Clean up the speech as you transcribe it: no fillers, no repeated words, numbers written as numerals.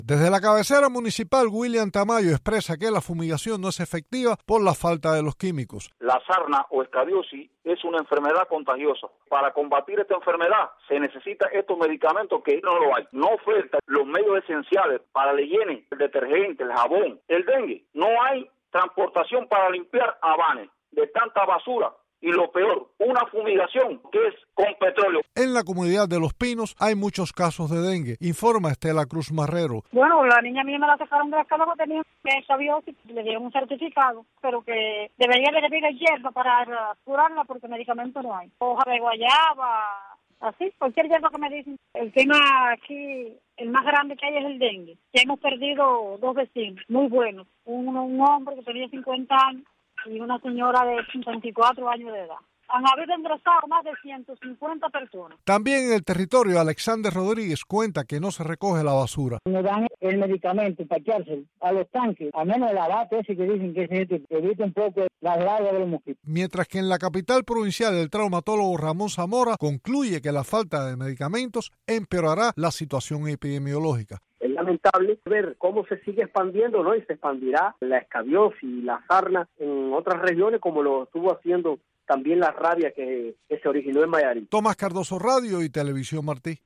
Desde la cabecera municipal, William Tamayo expresa que la fumigación no es efectiva por la falta de los químicos. La sarna o escabiosis es una enfermedad contagiosa. Para combatir esta enfermedad se necesitan estos medicamentos que no lo hay. No ofertan los medios esenciales para la higiene, el detergente, el jabón, el dengue. No hay transportación para limpiar habanes de tanta basura. Y lo peor, una fumigación que es con petróleo. En la comunidad de Los Pinos hay muchos casos de dengue, informa Estela Cruz Marrero. Bueno, la niña mía me la sacaron de la escala porque tenía escabiosis, le dieron un certificado, pero que debería de beber hierba para curarla porque medicamento no hay. Hoja de guayaba, así, cualquier hierba que me dicen. El tema aquí, el más grande que hay es el dengue. Ya hemos perdido 2 vecinos, muy buenos. Un hombre que tenía 50 años. Y una señora de 54 años de edad. Han habido ingresados más de 150 personas. También en el territorio, Alexander Rodríguez cuenta que no se recoge la basura. Me dan el medicamento para echarse a los tanques, a menos el abate ese que dicen que evita un poco las larvas de los mosquitos. Mientras que en la capital provincial el traumatólogo Ramón Zamora concluye que la falta de medicamentos empeorará la situación epidemiológica. Es lamentable ver cómo se sigue expandiendo, ¿no? Y se expandirá la escabiosis y la sarna en otras regiones, como lo estuvo haciendo también la rabia que se originó en Mayarí. Tomás Cardoso, Radio y Televisión Martí.